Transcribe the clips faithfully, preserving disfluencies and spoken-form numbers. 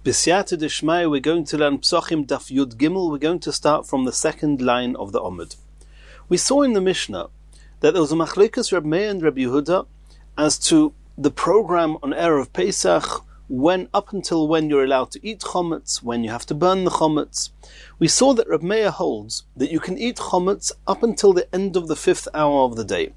B'siyata d'shmaya, we're going to learn Psochim Daf Yud Gimel. We're going to start from the second line of the Omid. We saw in the Mishnah that there was a Machlekes Reb Meir and Reb Yehuda as to the program on Erev Pesach, when up until when you're allowed to eat chometz, when you have to burn the chometz. We saw that Reb Meir holds that you can eat chometz up until the end of the fifth hour of the day.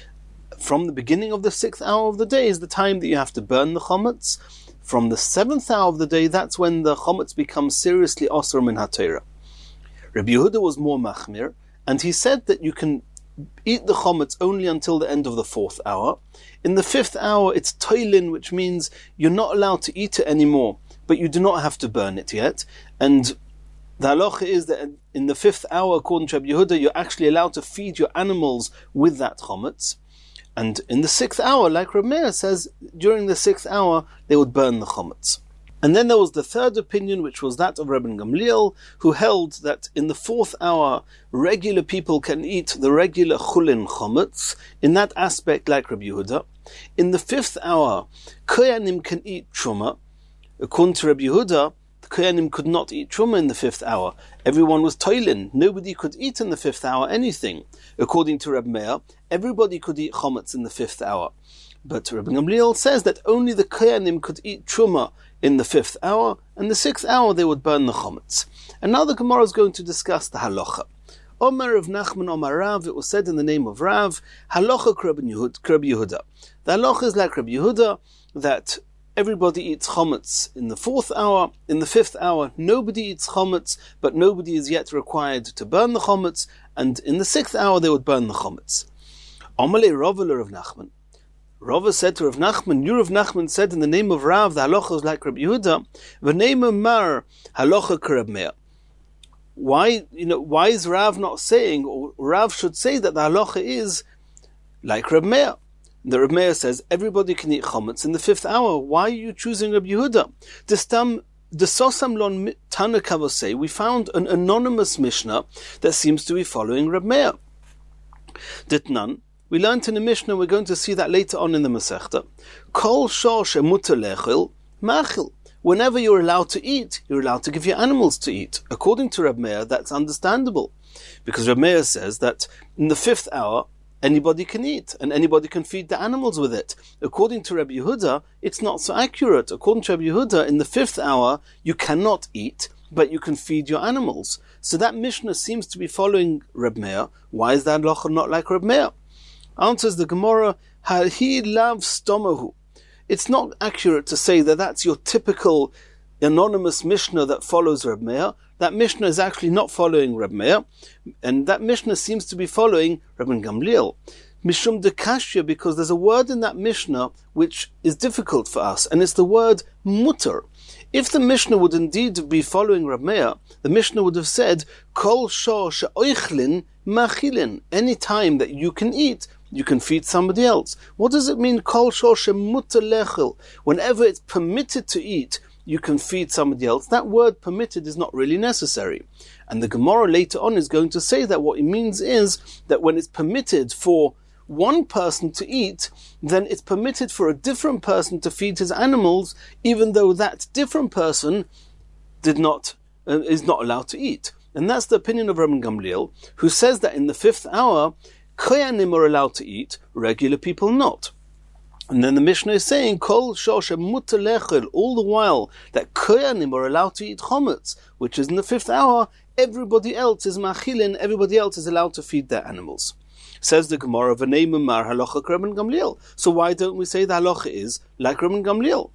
From the beginning of the sixth hour of the day is the time that you have to burn the chometz. From the seventh hour of the day, that's when the chometz becomes seriously osur min haTorah. Rabbi Yehuda was more machmir, and he said that you can eat the chometz only until the end of the fourth hour. In the fifth hour, it's toilin, which means you're not allowed to eat it anymore, but you do not have to burn it yet. And the halacha is that in the fifth hour, according to Rabbi Yehuda, you're actually allowed to feed your animals with that chometz. And in the sixth hour, like Reb Meir says, during the sixth hour, they would burn the chometz. And then there was the third opinion, which was that of Rabban Gamliel, who held that in the fourth hour, regular people can eat the regular chulin chometz, in that aspect like Rabbi Yehuda. In the fifth hour, koyanim can eat truma. According to Rabbi Yehuda, the koyanim could not eat truma in the fifth hour. Everyone was toilin. Nobody could eat in the fifth hour anything. According to Reb Meir, everybody could eat chometz in the fifth hour. But Rabbi Gamliel says that only the koyanim could eat truma in the fifth hour, and the sixth hour they would burn the chometz. And now the Gemara is going to discuss the halacha. Omar of Nachman Omar Rav, it was said in the name of Rav, halacha Rabbi Yehuda. The halacha is like Rabbi Yehuda, that everybody eats chometz in the fourth hour. In the fifth hour, nobody eats chometz, but nobody is yet required to burn the chometz, and in the sixth hour they would burn the chometz. Amalei Ravah of Nachman. Rava said to Rav Nachman, you Rav Nachman said in the name of Rav, the halacha is like Rabbi Yehuda, v'neima mar halacha k'Reb Meir. Why, you know, why is Rav not saying, or Rav should say that the halacha is like Reb Meir? The Reb Meir says everybody can eat chometz in the fifth hour. Why are you choosing Rabbi Yehuda? The stam, the Sosam Lon Tana Kavosei, we found an anonymous Mishnah that seems to be following Reb Meir. Ditnan. We learned in the Mishnah, we're going to see that later on in the Masechta. Kol shor shemuter lechil, machil. Whenever you're allowed to eat, you're allowed to give your animals to eat. According to Reb Meir, that's understandable. Because Reb Meir says that in the fifth hour, anybody can eat, and anybody can feed the animals with it. According to Rabbi Yehuda, it's not so accurate. According to Rabbi Yehuda, in the fifth hour, you cannot eat, but you can feed your animals. So that Mishnah seems to be following Reb Meir. Why is that halacha not like Reb Meir? Answers the Gemara, he loves stomahu. It's not accurate to say that that's your typical anonymous Mishnah that follows Reb Meir. That Mishnah is actually not following Reb Meir, and that Mishnah seems to be following Rabban Gamliel. Mishum de kashya, because there's a word in that Mishnah which is difficult for us, and it's the word mutter. If the Mishnah would indeed be following Reb Meir, the Mishnah would have said, Kol shor she'oichlin machilin. Any time that you can eat, you can feed somebody else. What does it mean, Kol shor she'muter lechil? Whenever it's permitted to eat, you can feed somebody else. That word permitted is not really necessary. And the Gemara later on is going to say that what it means is that when it's permitted for one person to eat, then it's permitted for a different person to feed his animals, even though that different person did not uh, is not allowed to eat. And that's the opinion of Rabban Gamliel, who says that in the fifth hour, koyanim are allowed to eat, regular people not. And then the Mishnah is saying, Kol shor shemuter lechil, all the while that koyanim are allowed to eat chometz, which is in the fifth hour, everybody else is machilin, everybody else is allowed to feed their animals. Says the Gemara, v'neima mar halacha k'Rabban Gamliel. So why don't we say the halacha is like Rabban Gamliel?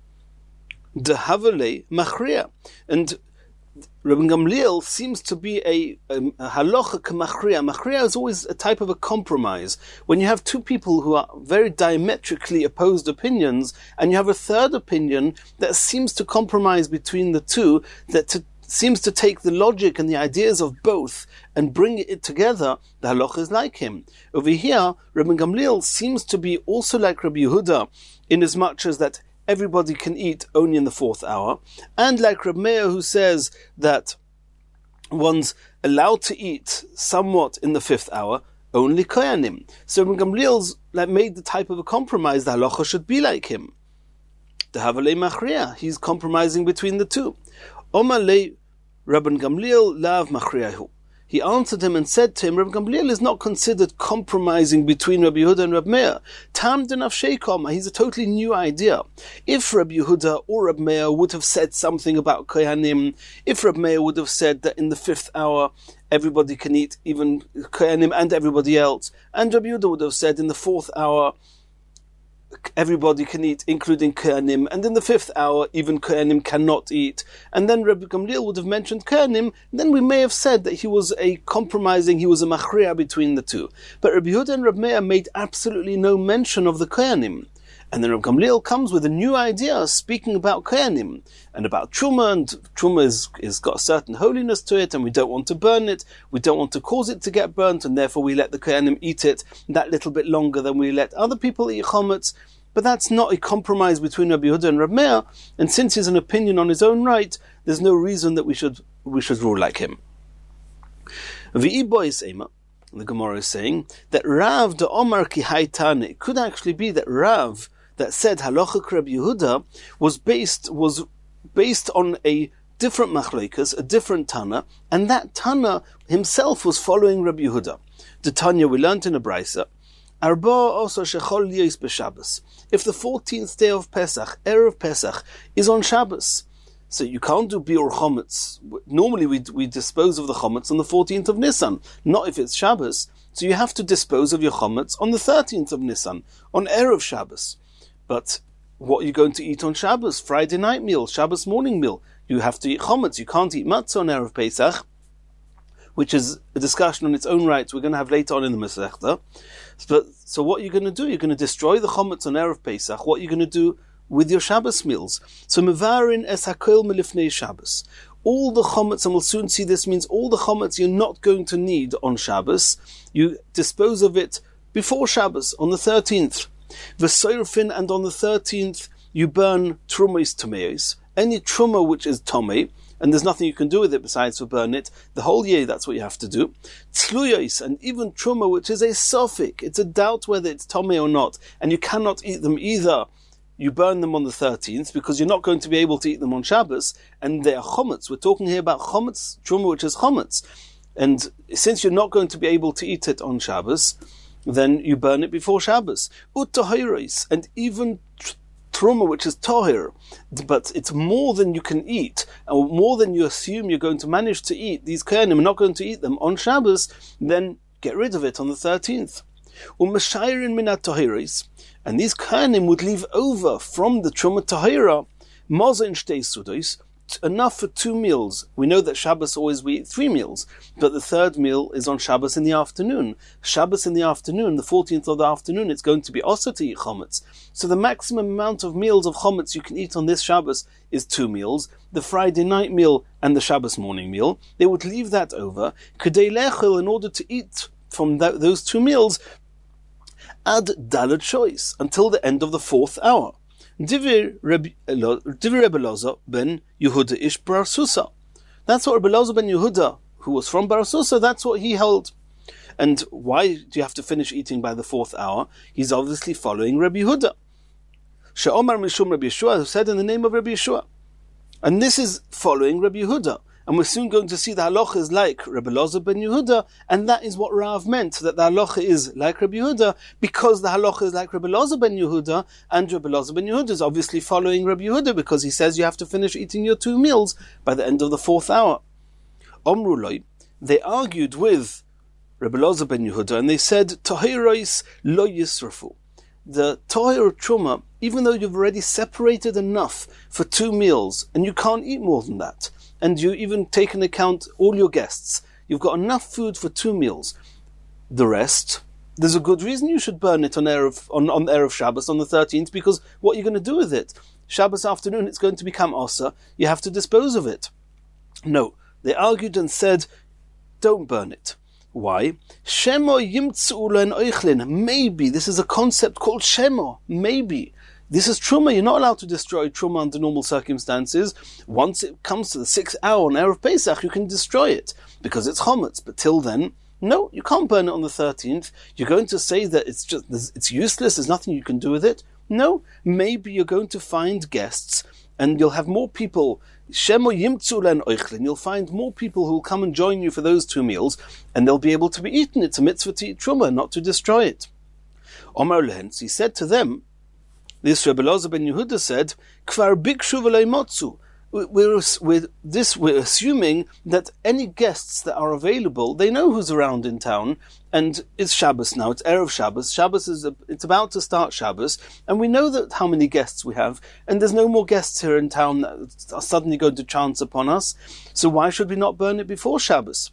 Dehavale machria. And Rabban Gamliel seems to be a, a, a halacha k'machria. Machria is always a type of a compromise. When you have two people who are very diametrically opposed opinions, and you have a third opinion that seems to compromise between the two, that to seems to take the logic and the ideas of both and bring it together, the halacha is like him. Over here, Rabban Gamliel seems to be also like Rabbi Yehuda, in as much as that everybody can eat only in the fourth hour, and like Reb Meir, who says that one's allowed to eat somewhat in the fifth hour, only koyanim. So Rabban Gamliel's like made the type of a compromise, the halacha should be like him. Dehavalei machriah. He's compromising between the two. Omar le Rabban Gamliel lav machriahu. He answered him and said to him, Rabbi Gamliel is not considered compromising between Rabbi Yehuda and Rabbi Meir. Tam denaf sheikom, he's a totally new idea. If Rabbi Yehuda or Rabbi Meir would have said something about Kohanim, if Rabbi Meir would have said that in the fifth hour everybody can eat, even Kohanim and everybody else, and Rabbi Yehuda would have said in the fourth hour everybody can eat, including Kohanim, and in the fifth hour, even Kohanim cannot eat. And then Rabbi Gamliel would have mentioned Kohanim, then we may have said that he was a compromising, he was a machriah between the two. But Rabbi Yehuda and Rabbi Meir made absolutely no mention of the Kohanim. And then Rabbi Gamliel comes with a new idea, speaking about Kohanim, and about Truma, and Truma is, is got a certain holiness to it, and we don't want to burn it, we don't want to cause it to get burnt, and therefore we let the Kohanim eat it that little bit longer than we let other people eat chometz. But that's not a compromise between Rabbi Yehuda and Rabbi Meir, and since he's an opinion on his own right, there's no reason that we should we should rule like him. V'i bois ema, the Gemara is saying that Rav de Omar ki haytane, it could actually be that Rav that said halacha Rabbi Yehuda was based was based on a different machlokes, a different Tana, and that Tana himself was following Rabbi Yehuda. The Tanya we learnt in a brisa. Arba also shechol liyos b'Shabbos. If the fourteenth day of Pesach, Erev Pesach, is on Shabbos, so you can't do biur chometz. Normally we we dispose of the chometz on the fourteenth of Nisan, not if it's Shabbos. So you have to dispose of your chometz on the thirteenth of Nisan, on Erev Shabbos. But what are you going to eat on Shabbos? Friday night meal, Shabbos morning meal. You have to eat chometz. You can't eat matzah on Erev Pesach, which is a discussion on its own right we're going to have later on in the Masechta. But so what are you going to do? You're going to destroy the chometz on Erev Pesach. What are you going to do with your Shabbos meals? So mevarin es hakol melifnei Shabbos. All the chometz, and we'll soon see this means all the chometz you're not going to need on Shabbos, you dispose of it before Shabbos, on the thirteenth. V'soirfin, and on the thirteenth you burn trumos tomeos. Any truma which is tomei, and there's nothing you can do with it besides to burn it, the whole year that's what you have to do. Tzluyos, and even truma which is a sofik, it's a doubt whether it's tomei or not, and you cannot eat them either. You burn them on the thirteenth, because you're not going to be able to eat them on Shabbos, and they are chometz. We're talking here about chometz, truma which is chometz. And since you're not going to be able to eat it on Shabbos, then you burn it before Shabbos. Uttahiros, and even tr- truma which is tahir, but it's more than you can eat, or more than you assume you're going to manage to eat. These kohanim are not going to eat them on Shabbos, then get rid of it on the thirteenth. Umeshayrin minat tahiros, and these kohanim would leave over from the truma tahira maza in shtei sudos, enough for two meals. We know that Shabbos always we eat three meals, but the third meal is on Shabbos in the afternoon. Shabbos in the afternoon, the fourteenth of the afternoon, it's going to be also to eat chometz. So the maximum amount of meals of chometz you can eat on this Shabbos is two meals, the Friday night meal and the Shabbos morning meal. They would leave that over, kedei lechel, in order to eat from that, those two meals, ad dalet shois, until the end of the fourth hour. Divir Rebbe Elazar ben Yehuda ish Bar Susa. That's what Rebbe Elazar ben Yehuda, who was from Bar Susa, that's what he held. And why do you have to finish eating by the fourth hour? He's obviously following Rebbe Yehuda. She'omar mishum Rebbe Yeshua, who said in the name of Rebbe Yeshua. And this is following Rebbe Yehuda. And we're soon going to see the halacha is like Rebbe Elazar ben Yehuda, and that is what Rav meant, that the halacha is like Rebbe Yehuda, because the halacha is like Rebbe Elazar ben Yehuda, and Rebbe Elazar ben Yehuda is obviously following Rebbe Yehuda, because he says you have to finish eating your two meals by the end of the fourth hour. Omru loi, they argued with Rebbe Elazar ben Yehuda, and they said, Tahiros lo yisrafu. The Tahir Truma, even though you've already separated enough for two meals, and you can't eat more than that, and you even take into account all your guests, you've got enough food for two meals. The rest, there's a good reason you should burn it on Erev, on, on Erev Shabbos on the thirteenth, because what are you going to do with it? Shabbos afternoon, it's going to become Osa, you have to dispose of it. No, they argued and said, don't burn it. Why? Shemo yimtzu le'n oichlin. Maybe, this is a concept called Shemo, maybe. This is Truma. You're not allowed to destroy Truma under normal circumstances. Once it comes to the sixth hour on Erev Pesach, you can destroy it, because it's chometz. But till then, no, you can't burn it on the thirteenth. You're going to say that it's just it's useless, there's nothing you can do with it. No, maybe you're going to find guests and you'll have more people. Shemo yimtzu len oichlin. You'll find more people who will come and join you for those two meals, and they'll be able to be eaten. It's a mitzvah to eat truma, not to destroy it. Omar lehens, he said to them, this Rebbe Elazar ben Yehuda said, Kvar bikshu v'lo motzu. We're, with this, we're assuming that any guests that are available, they know who's around in town, and it's Shabbos now, it's Erev Shabbos. Shabbos is, a, it's about to start Shabbos, and we know that how many guests we have, and there's no more guests here in town that are suddenly going to chance upon us, so why should we not burn it before Shabbos?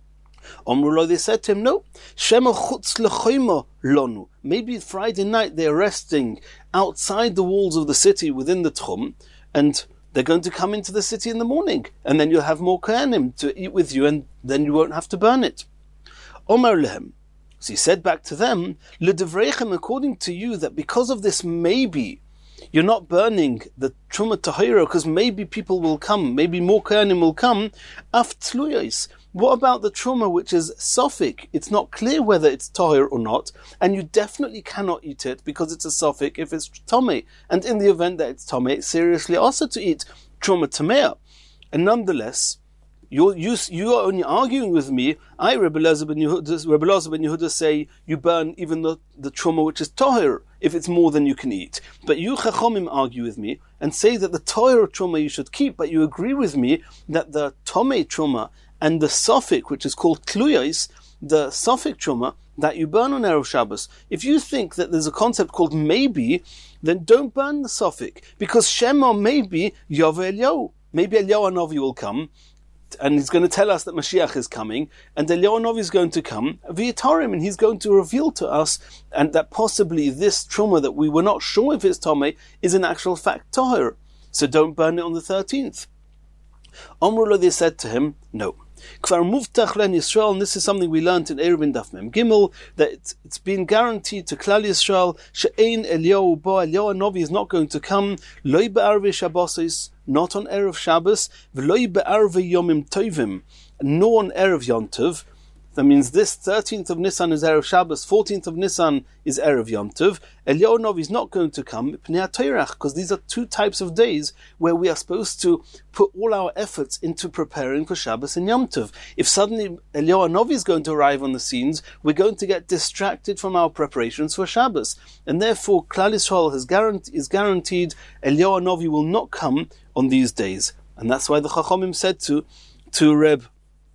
Omrulo, they said to him, no, Shema chutz lechoyma lonu. Maybe Friday night they're resting outside the walls of the city within the Tchum, and they're going to come into the city in the morning, and then you'll have more kohanim to eat with you, and then you won't have to burn it. Omar lehem. So he said back to them, L'devreichem, according to you, that because of this maybe, you're not burning the truma tahira, because maybe people will come, maybe more kohanim will come, af tluyos. What about the truma which is sofik? It's not clear whether it's tahir or not, and you definitely cannot eat it because it's a sofik if it's tomei. And in the event that it's tomei, it's seriously also to eat truma tamea. And nonetheless, you're, you, you are only arguing with me. I, Rebbe Elazar ben Yehuda, Rebbe Elazar ben Yehuda say you burn even the, the truma which is tahir if it's more than you can eat. But you chachomim argue with me and say that the tahir truma you should keep, but you agree with me that the tomei truma and the sofik, which is called tluyos, the sofik truma, that you burn on Erev Shabbos. If you think that there's a concept called maybe, then don't burn the sofik, because Shema maybe Yove Eliyahu. Maybe Eliyahu Hanavi will come, and he's going to tell us that Mashiach is coming, and Eliyahu Hanavi is going to come, v'yitarim, and he's going to reveal to us, and that possibly this truma that we were not sure if it's tomei is in actual fact tahir. So don't burn it on the thirteenth. Omrulo, they said to him, no. Kvar muftach len Yisrael, and this is something we learned in Eruvin Daf Mem Gimel, that it's, it's been guaranteed to Klal Yisrael, she'ein Eliyahu bo, Eliyahu Hanavi is not going to come, loy be'arvei Shabbosos, not on Erev Shabbos, v'loy be'arvei Yomim Tovim, nor on Erev Yom Tov. That means this thirteenth of Nisan is Erev Shabbos, fourteenth of Nisan is Erev Yom Tov. Eliyahu Hanavi is not going to come, because these are two types of days where we are supposed to put all our efforts into preparing for Shabbos and Yom Tov. If suddenly Eliyahu Hanavi is going to arrive on the scenes, we're going to get distracted from our preparations for Shabbos. And therefore, Klal Yisrael has guaranteed, is guaranteed Eliyahu Hanavi will not come on these days. And that's why the Chachomim said to, to Reb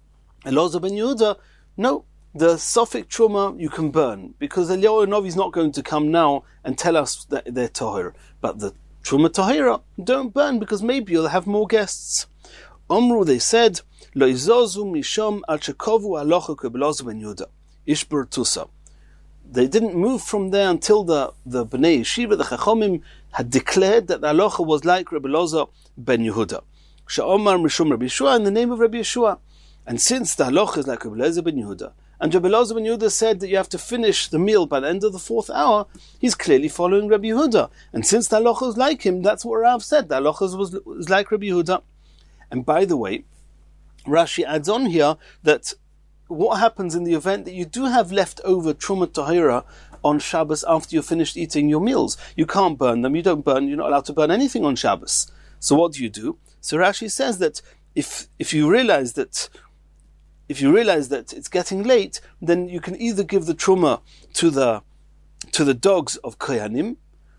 Elazar ben Yehuda, no, the sofik truma you can burn, because Eliyahu Hanavi is not going to come now and tell us that they're tahir. But the truma tahira, don't burn, because maybe you'll have more guests. Omru, they said, Lo izozu misham al shekovu halacha ke Elazar ben Yehuda, ishbur tusa. They didn't move from there until the, the Bnei Yeshiva, the Chachomim, had declared that the halacha was like Rebbe Elazar ben Yehuda. She'omar mishum Rabbi Yeshua, in the name of Rabbi Yeshua. And since the halacha is like Rebbe Elazar ben Yehuda, and Rebbe Elazar ben Yehuda said that you have to finish the meal by the end of the fourth hour, he's clearly following Rabbi Yehuda. And since the halacha is like him, that's what Rav said. The halacha was, was like Rabbi Yehuda. And by the way, Rashi adds on here that what happens in the event that you do have leftover truma tahira on Shabbos after you've finished eating your meals. You can't burn them. You don't burn. You're not allowed to burn anything on Shabbos. So what do you do? So Rashi says that if if you realize that If you realize that it's getting late, then you can either give the truma to the to the dogs of kohanim,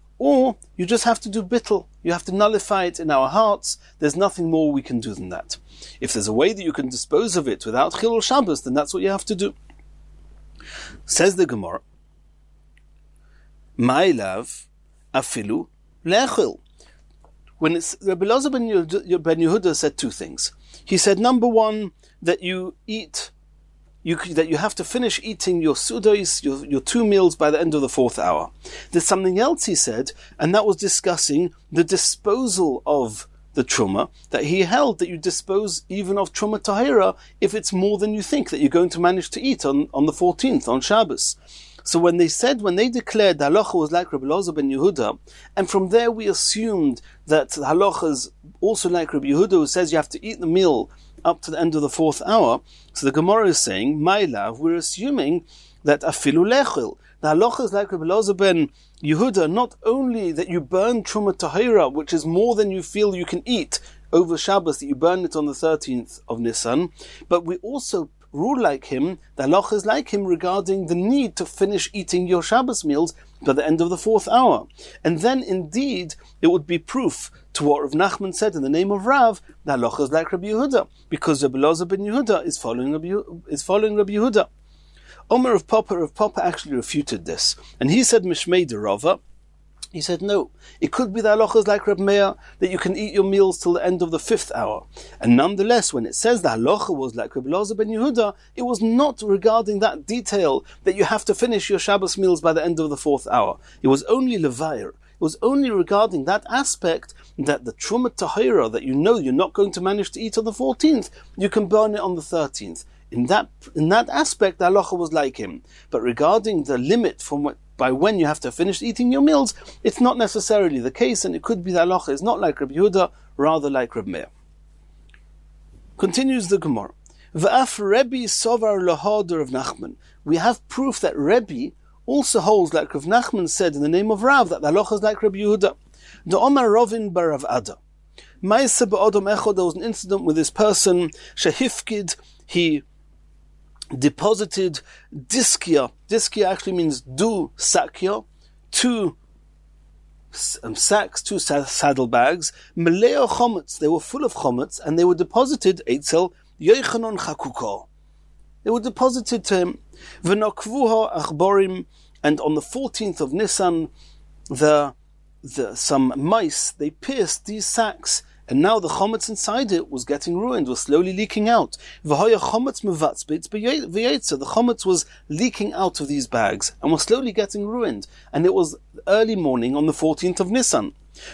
or you just have to do bittul. You have to nullify it in our hearts. There's nothing more we can do than that. If there's a way that you can dispose of it without chilul Shabbos, then that's what you have to do. Says the Gemara, Ma'ilav afilu lechil. When it's Rebbe Elazar ben Yehuda said two things. He said, number one, that you eat, you that you have to finish eating your sudos, your, your two meals by the end of the fourth hour. There's something else he said, and that was discussing the disposal of the truma, that he held that you dispose even of truma tahira if it's more than you think that you're going to manage to eat on, on the fourteenth, on Shabbos. So when they said, when they declared the halacha was like Rabbi Elazar ben Yehuda, and from there we assumed that the halacha is also like Rabbi Yehuda, who says you have to eat the meal up to the end of the fourth hour. So the Gemara is saying, my love, we're assuming that afilu lechil, the halacha is like Rabbi Elazar ben Yehuda, not only that you burn truma tahira, which is more than you feel you can eat over Shabbos, that you burn it on the thirteenth of Nisan, but we also rule like him, the halacha is like him regarding the need to finish eating your Shabbos meals by the end of the fourth hour. And then indeed, it would be proof to what Rav Nachman said in the name of Rav, the halacha is like Rabbi Yehuda, because Rabbi Elazar ben Yehuda is following Rabbi, is following Rabbi Yehuda. Omer of Papa, of Papa actually refuted this, and he said Mishmei de Rava. He said, no, it could be the halachas like Reb Meir, that you can eat your meals till the end of the fifth hour. And nonetheless, when it says the halacha was like Reb Elazar ben Yehuda, it was not regarding that detail that you have to finish your Shabbos meals by the end of the fourth hour. It was only levair. It was only regarding that aspect that the truma tahira, that you know you're not going to manage to eat on the fourteenth, you can burn it on the thirteenth. In that in that aspect, the halacha was like him. But regarding the limit from what by when you have to finish eating your meals, it's not necessarily the case, and it could be the halacha is not like Rabbi Yehuda, rather like Reb Meir. Continues the Gemara. V'af Rebbe sovar lahader of Nachman. We have proof that Rebbe also holds, like Rav Nachman said in the name of Rav, that the halacha is like Rabbi Yehuda. The Omar Rovin bar Rav Ada. Ma'aseh ba'odom echad, there was an incident with this person, shehifkid, he deposited diskia. Diskia actually means du sakya, two um, sacks, two sa- saddlebags. Meleo chomets, they were full of chomets, and they were deposited eitzel Yochanan chakuka. They were deposited to him. V'nokvuha achborim, and on the fourteenth of Nisan, the the some mice, they pierced these sacks. And now the chometz inside it was getting ruined, was slowly leaking out. The chometz was leaking out of these bags and was slowly getting ruined. And it was early morning on the fourteenth of Nisan.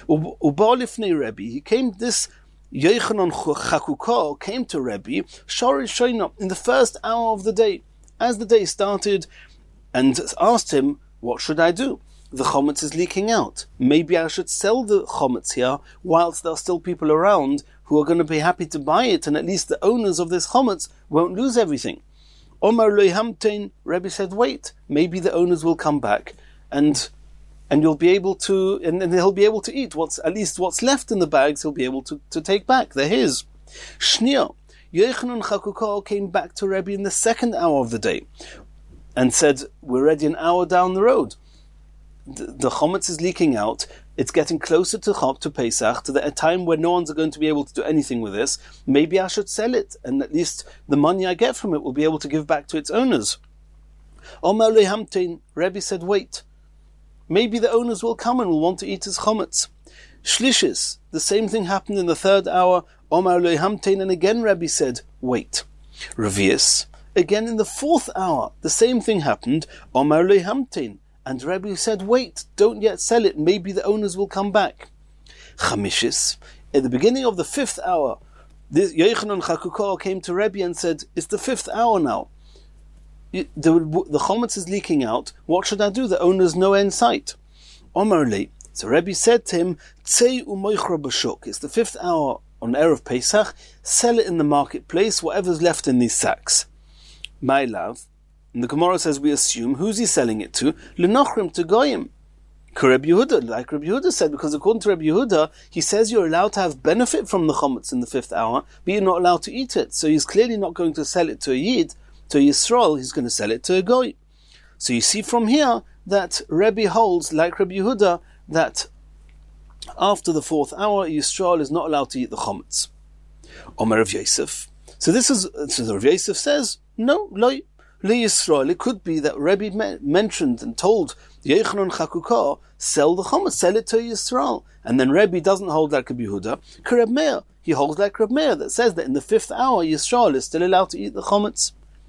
He came, this Yochanan Chakuka came to Rebbe, Shari Shoina, in the first hour of the day, as the day started, and asked him, what should I do? The chometz is leaking out. Maybe I should sell the chometz here whilst there are still people around who are going to be happy to buy it, and at least the owners of this chometz won't lose everything. Omar lo hamtein, Rebbe said, wait, maybe the owners will come back, and and you'll be able to, and, and he'll be able to eat what's at least what's left in the bags. He'll be able to, to take back. They're his. Shnia, Yochanan Chakuka came back to Rebbe in the second hour of the day, and said, we're already an hour down the road. The, the chometz is leaking out. It's getting closer to Chop, to Pesach, to the a time where no one's going to be able to do anything with this. Maybe I should sell it, and at least the money I get from it will be able to give back to its owners. Omar lehamtein, Rebbe said, wait. Maybe the owners will come and will want to eat his chometz. Shlishis, the same thing happened in the third hour. Omar lehamtein, and again Rebbe said, wait. Revius, again in the fourth hour, the same thing happened. Omar lehamtein. And Rebbe said, wait, don't yet sell it, maybe the owners will come back. Chamishis, at the beginning of the fifth hour, this Yochanan Chakuka came to Rebbe and said, it's the fifth hour now. The, the chometz is leaking out, what should I do? The owner's nowhere in sight. Omarle, so Rebbe said to him, Tzei u'moichra b'shuk, it's the fifth hour on Erev Pesach, sell it in the marketplace, whatever's left in these sacks. My love, and the Gemara says we assume, who's he selling it to? L'nochrim, to Goyim. Rabbi Yehuda, like Rabbi Yehuda said, because according to Rabbi Yehuda, he says you're allowed to have benefit from the chometz in the fifth hour, but you're not allowed to eat it. So he's clearly not going to sell it to a Yid, to a Yisrael, he's going to sell it to a Goy. So you see from here that Rebbe holds, like Rabbi Yehuda, that after the fourth hour, Yisrael is not allowed to eat the chometz. Omer of Yosef. So this is, so Rav Yosef says, no, lo Yisrael. It could be that Rebbe me- mentioned and told Yochanan Chakuka, sell the chometz, sell it to Yisrael. And then Rebbe doesn't hold like Rabbi Yehuda. Reb Meir, he holds like Reb Meir, that says that in the fifth hour, Yisrael is still allowed to eat the chometz.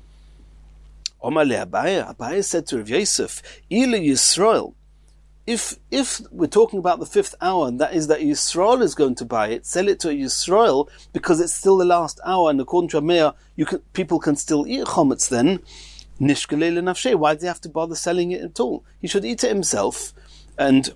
Omar le Abaye, Abaye said to Rav Yosef, Ile Yisrael, if if we're talking about the fifth hour, and that is that Yisrael is going to buy it, sell it to Yisrael, because it's still the last hour, and according to Meir, you can, people can still eat chometz then, Nishkalei lenafshei. Why does he have to bother selling it at all? He should eat it himself. And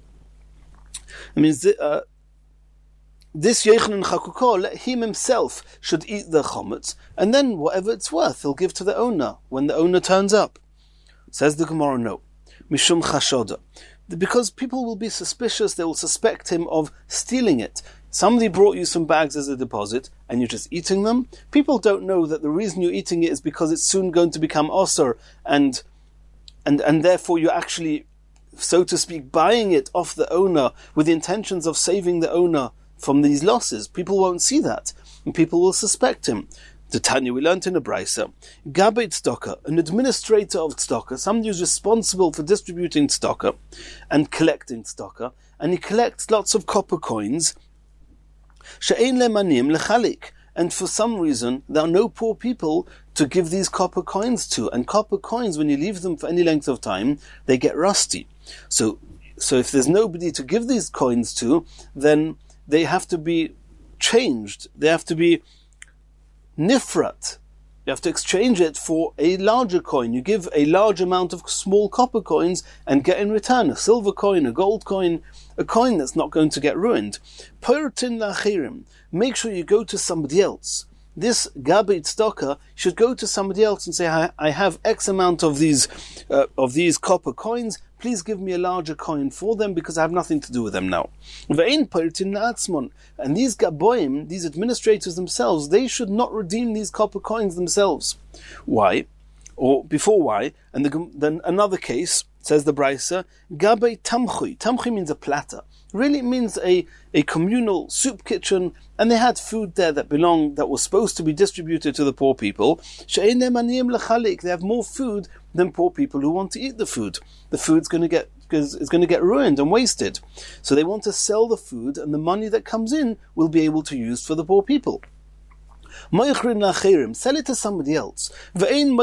I mean, uh, this Yochanan Chakukah, let him himself should eat the chametz, and then whatever it's worth, he'll give to the owner when the owner turns up. Says the Gemara, no. Mishum chashoda. Because people will be suspicious, they will suspect him of stealing it. Somebody brought you some bags as a deposit, and you're just eating them. People don't know that the reason you're eating it is because it's soon going to become osur, and and and therefore you're actually, so to speak, buying it off the owner with the intentions of saving the owner from these losses. People won't see that, and people will suspect him. The Tanya, we learned in a brisa, Gabet Tzedakah, an administrator of tzedakah, somebody who's responsible for distributing tzedakah and collecting tzedakah, and he collects lots of copper coins, she'ein lemanim lechalik, and for some reason there are no poor people to give these copper coins to, and copper coins, when you leave them for any length of time, they get rusty. So, so if there's nobody to give these coins to, then they have to be changed. They have to be nifrat. You have to exchange it for a larger coin. You give a large amount of small copper coins and get in return a silver coin, a gold coin, a coin that's not going to get ruined. Piratin lachirim. Make sure you go to somebody else. This Gabet Tzedakah should go to somebody else and say, I, I have X amount of these uh, of these copper coins. Please give me a larger coin for them because I have nothing to do with them now. And these Gaboim, these administrators themselves, they should not redeem these copper coins themselves. Why? Or before why? And the, then another case, says the Brisa, Gabei Tamchui. Tamchui means a platter. Really, it means a, a communal soup kitchen, and they had food there that belonged, that was supposed to be distributed to the poor people. They have more food than poor people who want to eat the food. The food's going to get is going to get ruined and wasted. So they want to sell the food, and the money that comes in will be able to use for the poor people. Sell it to somebody else. But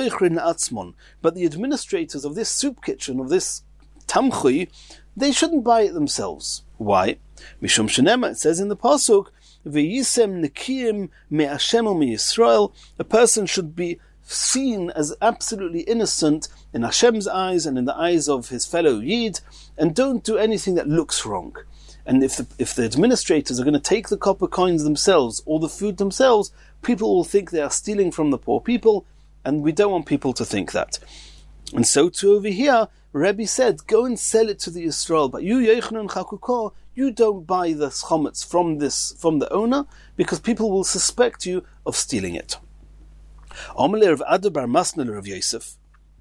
the administrators of this soup kitchen, of this tamchui, they shouldn't buy it themselves. Why? Mishum Shenema, it says in the pasuk, V'yisem nekiyim me'Hashem u'me'Yisrael, a person should be seen as absolutely innocent in Hashem's eyes and in the eyes of his fellow Yid, and don't do anything that looks wrong. And if the, if the administrators are going to take the copper coins themselves or the food themselves, people will think they are stealing from the poor people, and we don't want people to think that. And so too over here, Rebbe said, go and sell it to the Yisrael, but you, Yochanan Chakukah, you don't buy the chometz from this from the owner, because people will suspect you of stealing it. Omer of Ada bar Masna of Yosef,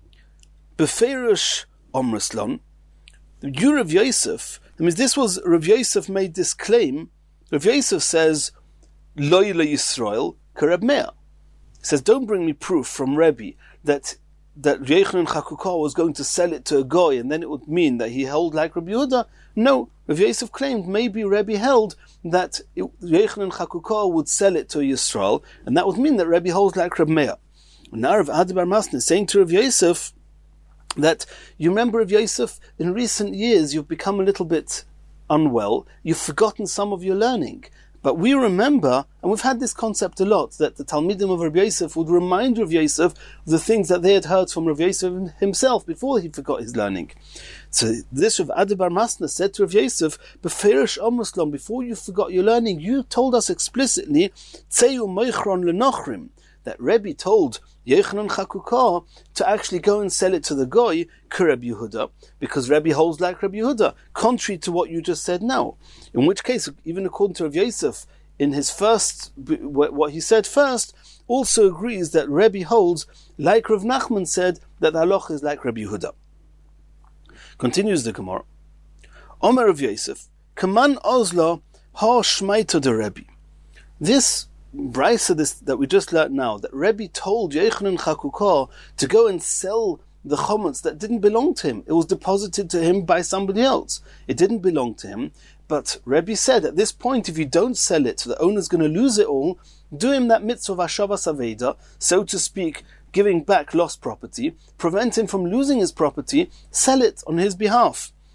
Beferish Omrislon, you Rav Yosef. That means this was Rav Yosef made this claim. Rav Yosef says, Loi le Yisrael kareb mea. He says, don't bring me proof from Rebbe that that Yochanan Chakukah was going to sell it to a goy, and then it would mean that he held like Rabbi Yehuda. No, Rav Yosef claimed maybe Rebbe held that Yochanan Chakukah would sell it to Yisrael, and that would mean that Rebbe holds like Reb Meir. Now Rav Ada bar Masna is saying to Rav Yosef that, you remember Rav Yosef, in recent years you've become a little bit unwell, you've forgotten some of your learning. But we remember, and we've had this concept a lot, that the Talmidim of Rav Yosef would remind Rav Yosef of the things that they had heard from Rav Yosef himself before he forgot his learning. So this Rav Ada bar Masna said to Rav Yosef, Beferish Omrislon, before you forgot your learning, you told us explicitly, Tzeu Meichron Lenochrim, that Rebbe told Yochanan Chakukah to actually go and sell it to the goy, Kereb Yehuda, because Rebbe holds like Rebbe Yehuda, contrary to what you just said now. In which case, even according to Rav Yosef, in his first, what he said first, also agrees that Rebbe holds, like Rav Nachman said, that the halacha is like Rebbe Yehuda. Continues the Gemara. Omer Rav Yosef, Kaman Ozla ha Shmaita de Rebbe. This Brisa this that we just learned now, that Rebbe told Yochanan Chakukah to go and sell the chometz that didn't belong to him. It was deposited to him by somebody else. It didn't belong to him. But Rebbe said, at this point, if you don't sell it, the owner's going to lose it all. Do him that mitzvah of Hashavas Aveda, so to speak, giving back lost property. Prevent him from losing his property. Sell it on his behalf.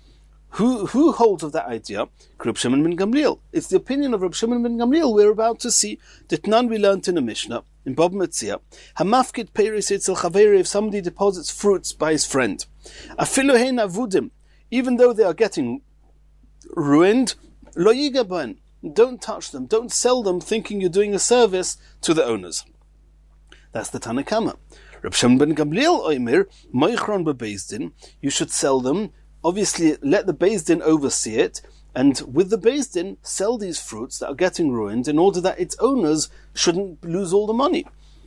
Who who holds of that idea? Reb Shimon ben Gamliel. It's the opinion of Reb Shimon ben Gamliel we're about to see. That none we learned in a Mishnah in Bava Metzia. Hamafkid peiris etzel chaveri, if somebody deposits fruits by his friend. Afilu hein avudim, even though they are getting ruined, lo yiga b'hen, don't touch them, don't sell them thinking you're doing a service to the owners. That's the Tanna Kama. Reb Shimon ben Gamliel oimer moichron bebeis din, you should sell them. Obviously, let the Beis Din oversee it, and with the Beis Din, sell these fruits that are getting ruined in order that its owners shouldn't lose all the money.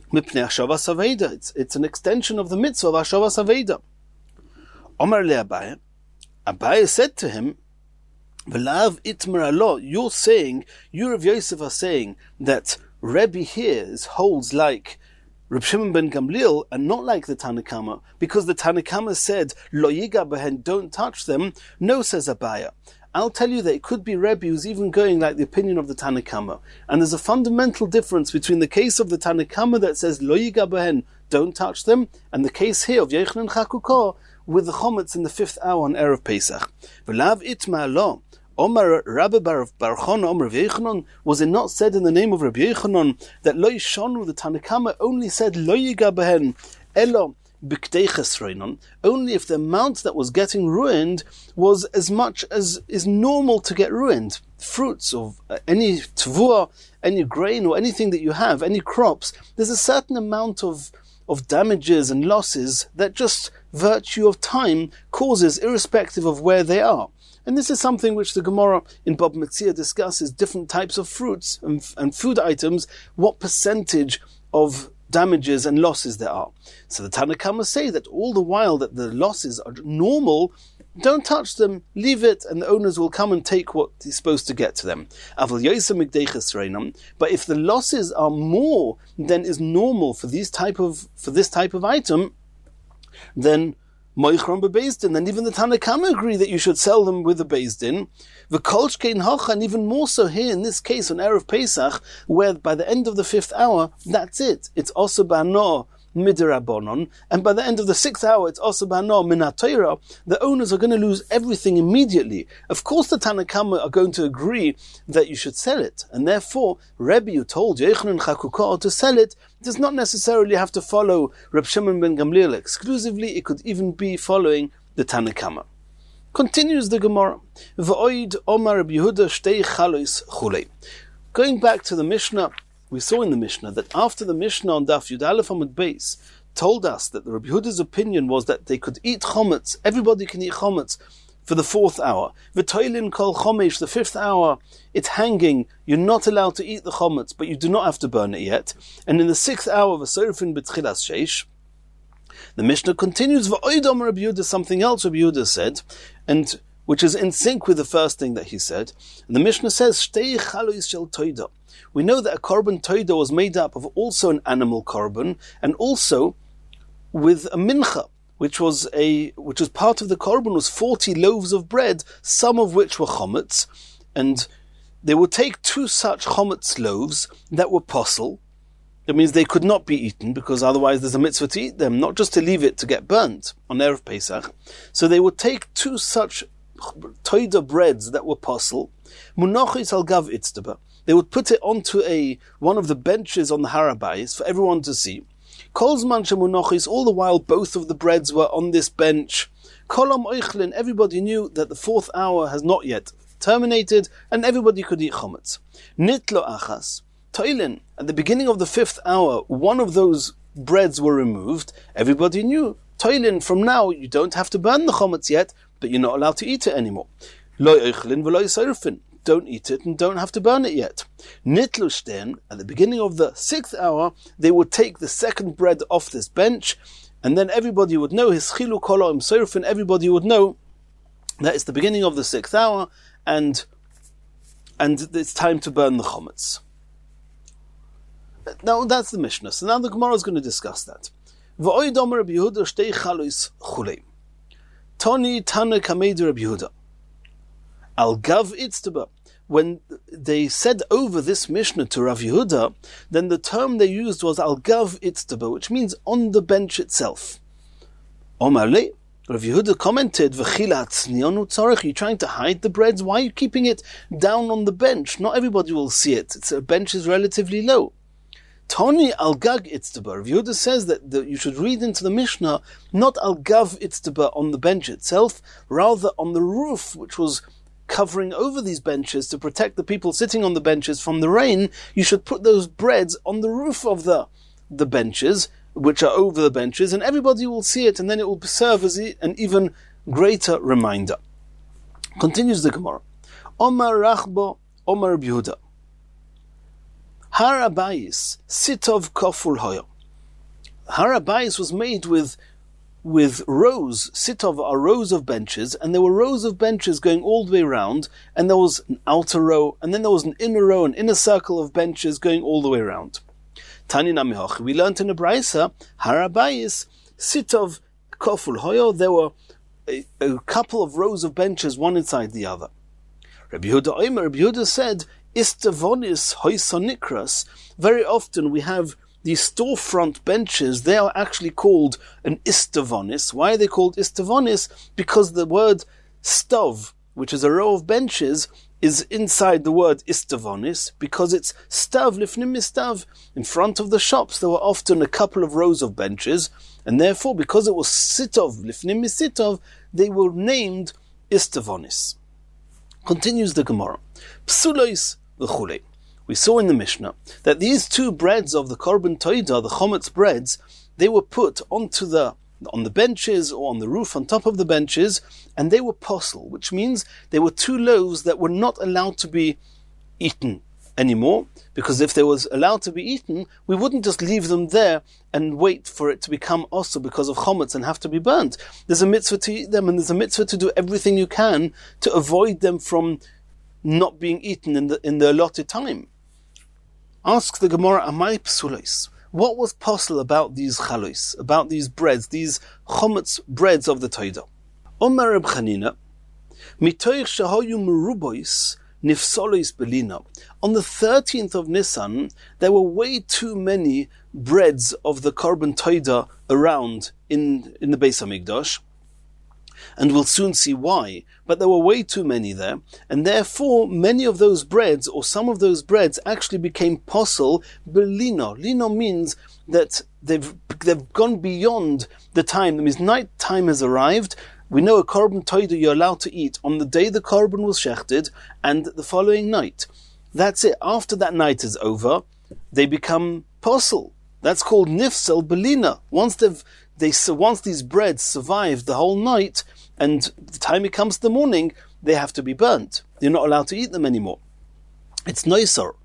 It's, it's an extension of the mitzvah of Hashavas Aveda. Omar le Abaye, Abaye said to him, V'lav itmer alo, you're saying, you Rav Yosef are saying that Rebbe here holds like Reb Shimon ben Gamliel, and not like the Tanna Kama, because the Tanna Kama said, Lo yiga behen, don't touch them. No, says Abaye. I'll tell you that it could be Rebbe who's even going like the opinion of the Tanna Kama. And there's a fundamental difference between the case of the Tanna Kama that says, Lo yiga behen, don't touch them, and the case here of Yochanan Chakukah with the chometz in the fifth hour on Erev Pesach. V'lav itma lo. Omar Rabbi Bar Chana Omar Rabbi Yochanan, was it not said in the name of Rabbi Yochanan that Lo Yishanu, the Tanna Kama, only said Lo yiga behen elo b'kdei chesronon, only if the amount that was getting ruined was as much as is normal to get ruined. Fruits of any tvua, any grain or anything that you have, any crops, there's a certain amount of of damages and losses that just virtue of time causes, irrespective of where they are. And this is something which the Gemara in Bava Metzia discusses, different types of fruits and, and food items, what percentage of damages and losses there are. So the Tanna Kama say that all the while that the losses are normal, don't touch them, leave it, and the owners will come and take what is supposed to get to them. But if the losses are more than is normal for these type of for this type of item, then Moichron bebeis din, then even the Tanna Kama agree that you should sell them with the Beis Din. The kolshkein hocha, and even more so here in this case on Erev Pesach, where by the end of the fifth hour, that's it. It's also bano midirabonon, and by the end of the sixth hour, it's also bano minatoira. The owners are going to lose everything immediately. Of course, the Tanna Kama are going to agree that you should sell it, and therefore, Rebbe, who told Yochanan Chakukah to sell it, does not necessarily have to follow Reb Shimon ben Gamliel exclusively. It could even be following the Tanna Kama. Continues the Gemara. V'oid Omar Reb Yehuda shtei chalois chulei. Going back to the Mishnah, we saw in the Mishnah that after the Mishnah on Daf Yud Aleph Amud Beis told us that the Reb Yehuda's opinion was that they could eat chometz, everybody can eat chometz, for the fourth hour. V'toilin kol chomesh, the fifth hour, it's hanging, you're not allowed to eat the chometz, but you do not have to burn it yet. And in the sixth hour, v'sorfin b'tchilas sheish, the Mishnah continues, v'oid Omar Reb Yehuda, something else Reb Yehuda said, and which is in sync with the first thing that he said. And the Mishnah says, shtei chalois shel toida. We know that a korban toida was made up of also an animal korban, and also with a mincha, which was a which was part of the korban, was forty loaves of bread, some of which were chometz, and they would take two such chometz loaves that were posel. That means they could not be eaten, because otherwise there's a mitzvah to eat them, not just to leave it to get burnt on Erev Pesach. So they would take two such toida breads that were posel, munachis al gav itztaba. They would put it onto a one of the benches on the Harabayis for everyone to see. Kolzman shemunachis, all the while both of the breads were on this bench. Kolam oichlin, everybody knew that the fourth hour has not yet terminated, and everybody could eat chometz. Nitlo achas, toilin, at the beginning of the fifth hour, one of those breads were removed. Everybody knew, toilin, from now you don't have to burn the chometz yet, but you're not allowed to eat it anymore. Lo oichlin v'lo yisorfin, don't eat it and don't have to burn it yet. Nitlushten, at the beginning of the sixth hour, they would take the second bread off this bench, and then everybody would know, his chilu kolo im surfin, everybody would know that it's the beginning of the sixth hour, and and it's time to burn the chometz. Now that's the Mishnah. So now the Gemara is going to discuss that. V'oid Omer Reb Yehuda shtei chalois chulei. Toni Tana Kamei Reb Yehuda. Al Gav Itztaba. When they said over this Mishnah to Rav Yehuda, then the term they used was Al Gav Itztaba, which means on the bench itself. Omar Le, Rav Yehuda commented, V'chila tznionu tzarech, you're trying to hide the breads? Why are you keeping it down on the bench? Not everybody will see it. It's, a bench is relatively low. Toni al gag itztaber. Rav Yehuda says that the, you should read into the Mishnah, not al gav itztaber on the bench itself, rather on the roof, which was covering over these benches to protect the people sitting on the benches from the rain. You should put those breads on the roof of the, the benches, which are over the benches, and everybody will see it, and then it will serve as an even greater reminder. Continues the Gemara. Omar Rachba, Omar Rabbi Yehuda. Har Abayis, Sitov Koful Hoyo. Har Abayis was made with with rows. Sitov are rows of benches, and there were rows of benches going all the way around, and there was an outer row, and then there was an inner row, an inner circle of benches going all the way around. Tani Namihoch, we learned in a Braisa, Har Abayis, Sitov Koful Hoyo, there were a, a couple of rows of benches, one inside the other. Rabbi Yehuda Omer, Rabbi Yehuda said, Istavonis hoisonikras. Very often we have these storefront benches. They are actually called an istavonis. Why are they called istavonis? Because the word stov, which is a row of benches, is inside the word istavonis, because it's stav lifnim mistav. In front of the shops there were often a couple of rows of benches, and therefore because it was sitov lifnim misitov, they were named istavonis. Continues the Gemara. Psulois v'chulei. We saw in the Mishnah that these two breads of the Korban Toida, the Chometz breads, they were put onto the on the benches or on the roof on top of the benches, and they were posel, which means they were two loaves that were not allowed to be eaten anymore, because if they was allowed to be eaten, we wouldn't just leave them there and wait for it to become osur because of chometz and have to be burnt. There's a mitzvah to eat them, and there's a mitzvah to do everything you can to avoid them from not being eaten in the in the allotted time. Asks the Gemara, Amai psulois. What was possible about these chalois, about these breads, these chometz breads of the Toida? Omar Reb Chanina, mitoich shahoyu merubois nifsolois belina. On the thirteenth of Nisan, there were way too many breads of the Korban Toida around in, in the Beis HaMikdash, and we'll soon see why, but there were way too many there, and therefore many of those breads, or some of those breads, actually became posel belino. Lino means that they've they've gone beyond the time. That means night time has arrived. We know a Korban Toida you're allowed to eat on the day the Korban was shechted, and the following night. That's it. After that night is over, they become posel. That's called nifsel belina. Once they've They, so once these breads survive the whole night, and the time it comes to the morning, they have to be burnt. You're not allowed to eat them anymore. It's noisor.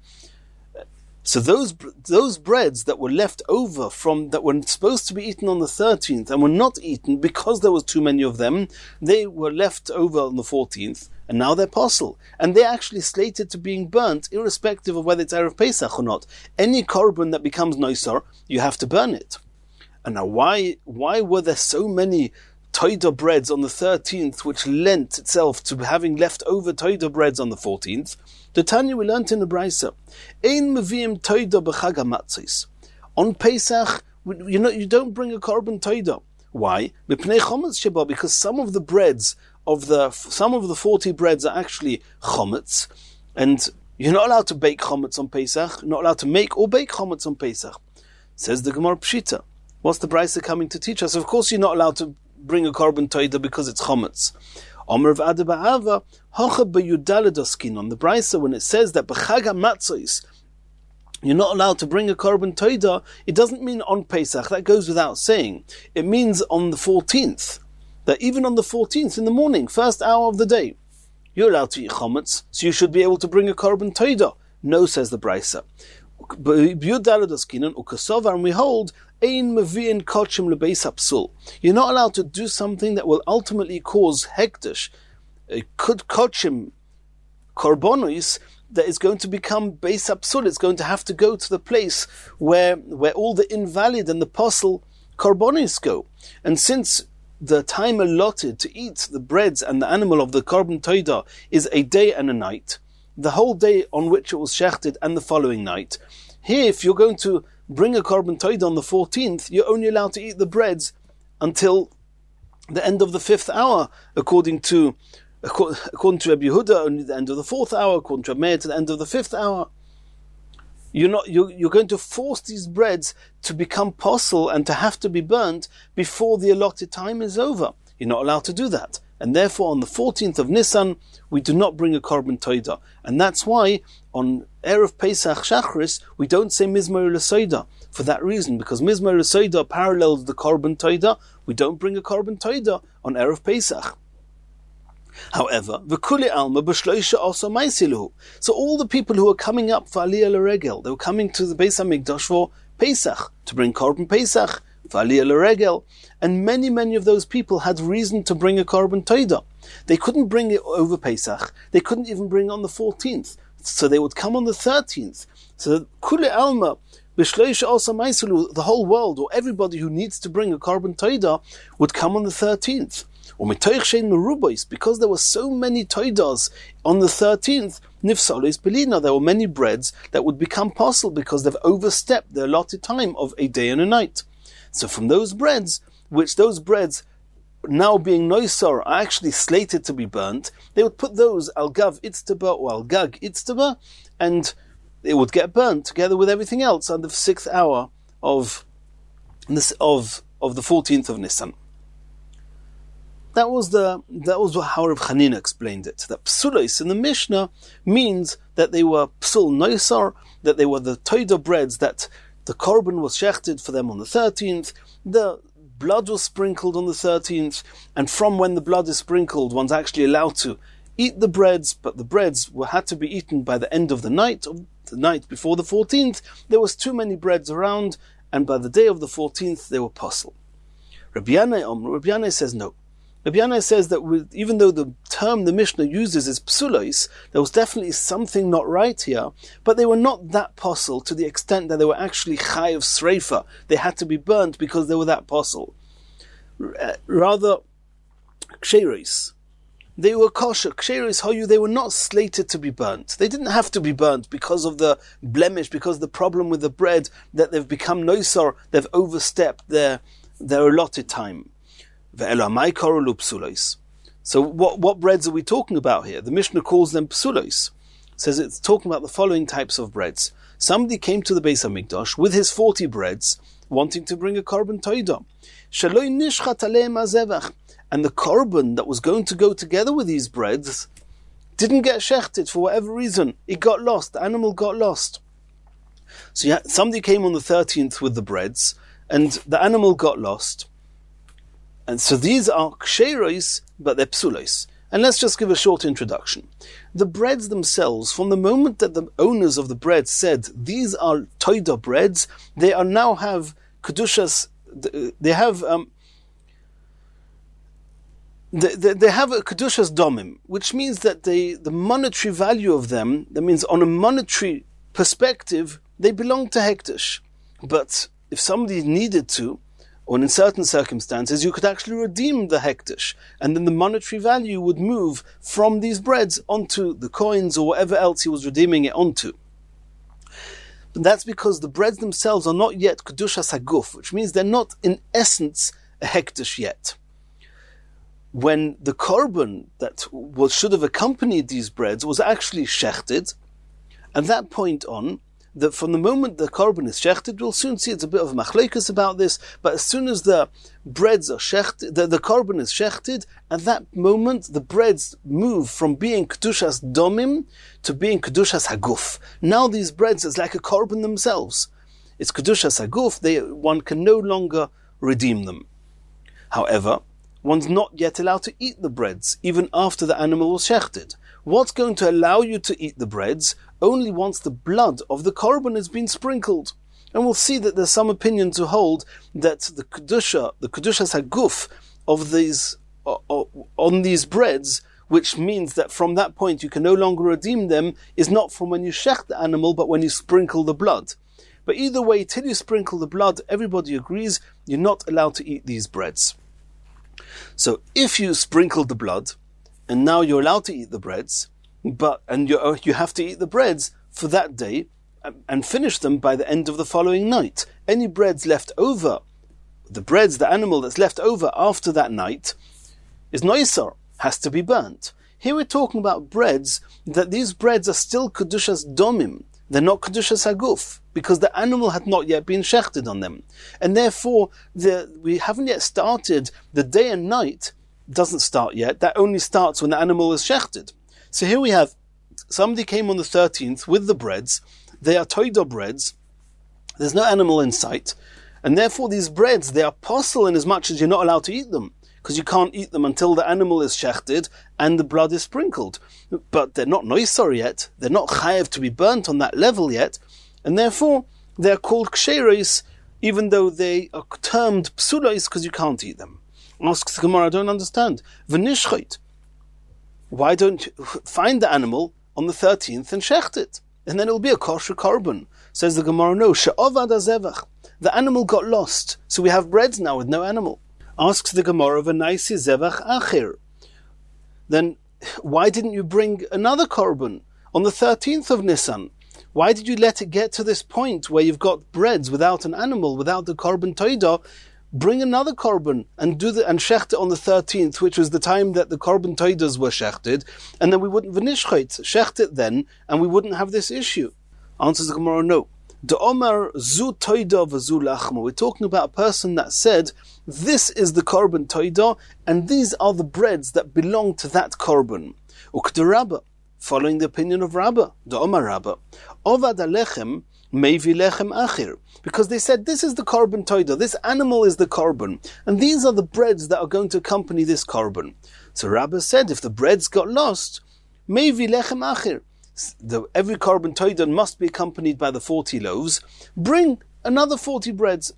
So those those breads that were left over from that were supposed to be eaten on the thirteenth and were not eaten because there was too many of them, they were left over on the fourteenth, and now they're posel, and they're actually slated to being burnt, irrespective of whether it's Erev Pesach or not. Any korban that becomes noisor, you have to burn it. And now, why why were there so many Toida breads on the thirteenth, which lent itself to having left over Toida breads on the fourteenth? The Tanya we learnt in the Braisa, Ein meviim Toida b'chag hamatzos. On Pesach, you know, you don't bring a Korban Toida. Why? Mipnei chometz sheba, because some of the breads of the some of the forty breads are actually chometz, and you're not allowed to bake chometz on Pesach. You're not allowed to make or bake chometz on Pesach. Says the Gemara Pshita. What's the Braisa coming to teach us? Of course you're not allowed to bring a Korban Toida because it's chometz. Omer of Ada Ba'ava, Hocha b'Yudaled Oskin. On the Braisa, when it says that b'chag hamatzos, you're not allowed to bring a Korban Toida, it doesn't mean on Pesach. That goes without saying. It means on the fourteenth. That even on the fourteenth in the morning, first hour of the day, you're allowed to eat chometz, so you should be able to bring a Korban Toida. No, says the Braisa. B'Yudaled Oskinan ukasova, and we hold Ein mevi'in kochim lebeis hapsul. You're not allowed to do something that will ultimately cause hektish, kud kochim korbonos, that is going to become beis hapsul. It's going to have to go to the place where where all the invalid and the posel korbonos go. And since the time allotted to eat the breads and the animal of the Korban Toida is a day and a night, the whole day on which it was shechted and the following night, here if you're going to bring a Korban Toida on the fourteenth, you're only allowed to eat the breads until the end of the fifth hour, according to according to Rabbi Yehuda, only the end of the fourth hour, according to Rabbi Meir, to the end of the fifth hour. You're not you're, you're going to force these breads to become posel and to have to be burnt before the allotted time is over. You're not allowed to do that. And therefore, on the fourteenth of Nisan, we do not bring a korban toida. And that's why, on Erev Pesach Shachris, we don't say Mizmor L'Soida. For that reason, because Mizmor L'Soida parallels the korban toida, we don't bring a korban toida on Erev Pesach. However, v'kuli alma b'shloisha also maisilu. So all the people who are coming up for Aliyah L'Regel, they were coming to the Beis HaMikdash for Pesach, to bring korban Pesach, for Aliyah L'Regel, and many, many of those people had reason to bring a korban toida. They couldn't bring it over Pesach, they couldn't even bring it on the fourteenth, so they would come on the thirteenth. So kuli alma b'shloisha also maisilu, the whole world, or everybody who needs to bring a korban toida, would come on the thirteenth. Because there were so many toidas on the thirteenth, nifsalis belina, there were many breads that would become posel because they've overstepped their allotted time of a day and a night. So from those breads, which those breads now being noisar are actually slated to be burnt, they would put those al gav itztaba or al gag itztaba, and it would get burnt together with everything else on the sixth hour of this of of the fourteenth of Nisan. That was the that was how Rav Chanina explained it. That psulos in the Mishnah means that they were psul noisar, that they were the toida breads that the korban was shechted for them on the thirteenth, the blood was sprinkled on the thirteenth, and from when the blood is sprinkled, one's actually allowed to eat the breads, but the breads were had to be eaten by the end of the night, of the night before the fourteenth. There was too many breads around, and by the day of the fourteenth, they were posel. Rabbi Yanai, Rabbi Yanai says no. Rabbi Yanai says that with, even though the term the Mishnah uses is psulos, there was definitely something not right here, but they were not that posel to the extent that they were actually chayav sreifa. They had to be burnt because they were that posel. Rather, ksheros. They were kosher. Ksheros hoyu, they were not slated to be burnt. They didn't have to be burnt because of the blemish, because of the problem with the bread, that they've become noisar, they've overstepped their, their allotted time. So what, what breads are we talking about here? The Mishnah calls them psulos. Says it's talking about the following types of breads. Somebody came to the Beis HaMikdash with his forty breads, wanting to bring a korban toida. And the korban that was going to go together with these breads didn't get shechted for whatever reason. It got lost. The animal got lost. So yeah, somebody came on the thirteenth with the breads, and the animal got lost. And so these are ksheros, but they're psulos. And let's just give a short introduction. The breads themselves, from the moment that the owners of the bread said, these are toida breads, they are now have kedushas, they have um, they, they, they have a kedushas domim, which means that they, the monetary value of them, that means on a monetary perspective, they belong to hektish. But if somebody needed to, or in certain circumstances, you could actually redeem the hektish, and then the monetary value would move from these breads onto the coins or whatever else he was redeeming it onto. But that's because the breads themselves are not yet kedushas haguf, which means they're not in essence a hektish yet. When the korban that was, should have accompanied these breads was actually shechted, at that point on, that from the moment the korban is shechted, we'll soon see it's a bit of a machlekes about this, but as soon as the breads are shechted, the, the korban is shechted, at that moment the breads move from being kedushas domim to being kedushas haguf. Now these breads is like a korban themselves. It's kedushas haguf, they, one can no longer redeem them. However, one's not yet allowed to eat the breads, even after the animal was shechted. What's going to allow you to eat the breads? Only once the blood of the korban has been sprinkled. And we'll see that there's some opinion to hold that the kedusha, the kedushas haguf of these, uh, uh, on these breads, which means that from that point you can no longer redeem them, is not from when you shech the animal, but when you sprinkle the blood. But either way, till you sprinkle the blood, everybody agrees you're not allowed to eat these breads. So if you sprinkle the blood, and now you're allowed to eat the breads, but and you you have to eat the breads for that day and finish them by the end of the following night. Any breads left over the breads, the animal that's left over after that night, is noisar, has to be burnt. Here we're talking about breads, that these breads are still kedushas domim. They're not kedushas haguf, because the animal had not yet been shechted on them. And therefore, the, we haven't yet started, the day and night doesn't start yet. That only starts when the animal is shechted. So here we have, somebody came on the thirteenth with the breads. They are toidah breads. There's no animal in sight. And therefore these breads, they are apostle in as much as you're not allowed to eat them, because you can't eat them until the animal is shechted and the blood is sprinkled. But they're not noisar yet. They're not chayev to be burnt on that level yet. And therefore, they're called ksheros, even though they are termed psulos because you can't eat them. Asks the Gemara, I don't understand. V'nishchot. Why don't you find the animal on the thirteenth and shecht it? And then it'll be a kosher korban. Says the Gemara, no. She'ovad hazevach. The animal got lost. So we have breads now with no animal. Asks the Gemara, v'naisi zevach achir. Then why didn't you bring another korban on the thirteenth of Nisan? Why did you let it get to this point where you've got breads without an animal, without the korban toidah? Bring another korban and do the and shecht it on the thirteenth, which was the time that the korban toidahs were shechted, and then we wouldn't v'nishchot, shecht it then, and we wouldn't have this issue. Answers the Gemara, no. The Omar zu toidah v'zu lachma. We're talking about a person that said, this is the korban toidah, and these are the breads that belong to that korban. Ukta Rabbah, following the opinion of Rabbah, the Omar Rabbah. Ovad alechem mevi lechem achir. Because they said, this is the korban toidah, this animal is the korban, and these are the breads that are going to accompany this korban. So Rabbah said, if the breads got lost, mevi lechem achir. The, every korban toidah must be accompanied by the forty loaves. Bring another forty breads.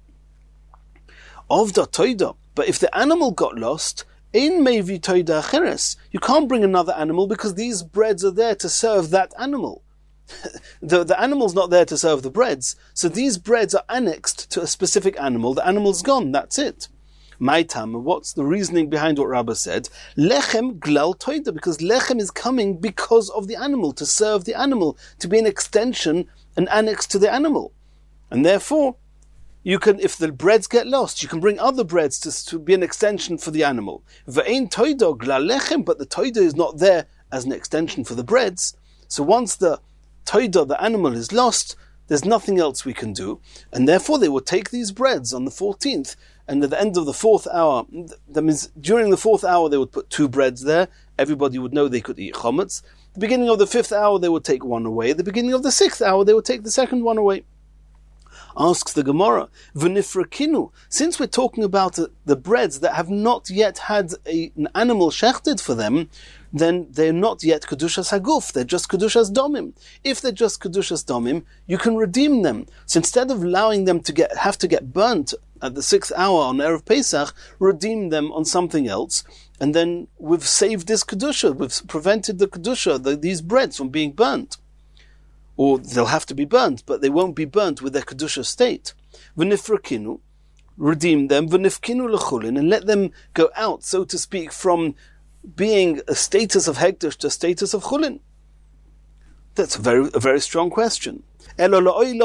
Of the toidah. But if the animal got lost, in mevi toidah acheres, you can't bring another animal because these breads are there to serve that animal. the, the animal's not there to serve the breads, so these breads are annexed to a specific animal. The animal's gone, that's it. Maitam, what's the reasoning behind what Rabbah said? Lechem glal toidah, because lechem is coming because of the animal, to serve the animal, to be an extension, an annex to the animal. And therefore, you can, if the breads get lost, you can bring other breads to, to be an extension for the animal. Ve'ein toidah glal lechem, but the toidah is not there as an extension for the breads. So once the toidah, the animal, is lost, there's nothing else we can do. And therefore they will take these breads on the fourteenth, and at the end of the fourth hour, that means during the fourth hour they would put two breads there. Everybody would know they could eat chometz. The beginning of the fifth hour they would take one away. The beginning of the sixth hour they would take the second one away. Asks the Gemara, v'nifrakinu, since we're talking about the, the breads that have not yet had a, an animal shechted for them, then they're not yet kedushas haguf, they're just kedushas domim. If they're just kedushas domim, you can redeem them. So instead of allowing them to get have to get burnt at the sixth hour on Erev Pesach, redeem them on something else, and then we've saved this kedusha, we've prevented the kedusha, the, these breads from being burnt. Or they'll have to be burnt, but they won't be burnt with their kedusha state. V'nifrakinu, redeem them, v'nifkinu l'chulin, and let them go out, so to speak, from being a status of hekdesh to a status of chulin. That's a very, a very strong question. We're talking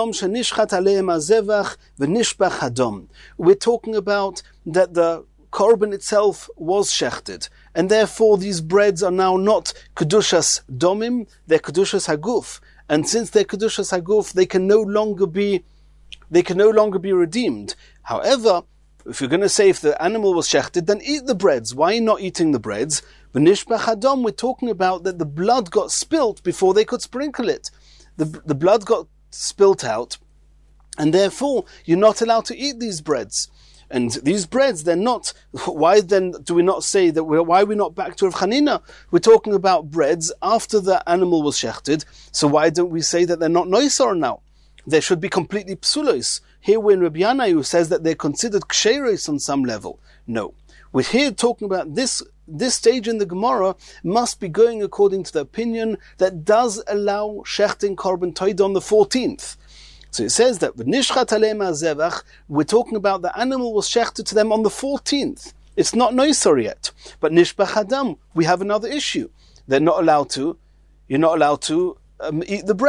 about that the korban itself was shechted, and therefore these breads are now not kedushas domim, they're kedushas haguf. And since they're kedushas haguf, they can no longer be, they can no longer be redeemed. However, if you're going to say if the animal was shechted, then eat the breads. Why are you not eating the breads? V'nishbach hadam, we're talking about that the blood got spilt before they could sprinkle it. The, the blood got spilt out, and therefore you're not allowed to eat these breads. And these breads, they're not, why then do we not say that we're, why are we not back to Rav Chanina? We're talking about breads after the animal was shechted, so why don't we say that they're not noisar now? They should be completely psulos. Here we're in Rabbi Yanai, who says that they're considered ksheros on some level. No. We're here talking about this, this stage in the Gemara must be going according to the opinion that does allow shechting korban toidah on the fourteenth. So it says that we're talking about the animal was shechted to them on the fourteenth. It's not noisar yet. But nishbach hadam, we have another issue. They're not allowed to, you're not allowed to um, eat the breads.